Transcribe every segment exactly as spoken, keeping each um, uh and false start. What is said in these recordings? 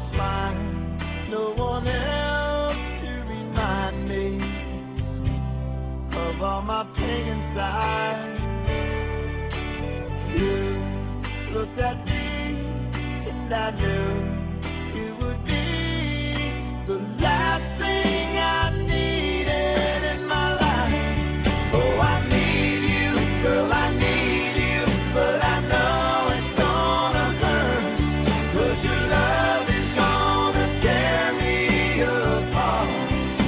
find no one else to remind me of all my pain inside. You looked at me and I knew it would be the last thing I needed in my life. Oh, I need you, girl, I need you, but I know it's gonna hurt, 'cause your love is gonna tear me apart.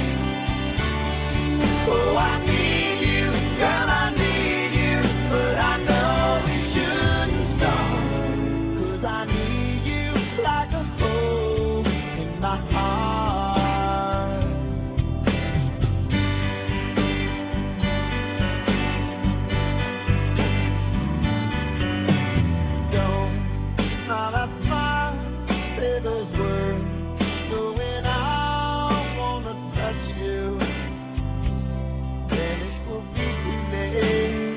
Oh, I need you, girl, I need you, but I know we shouldn't start, 'cause I need you like a hole in my heart. Don't smile, I smile, say those words, knowing I wanna touch you, then it will be too late.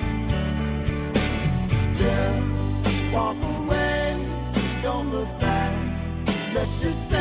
Just walk away, don't look back, let's just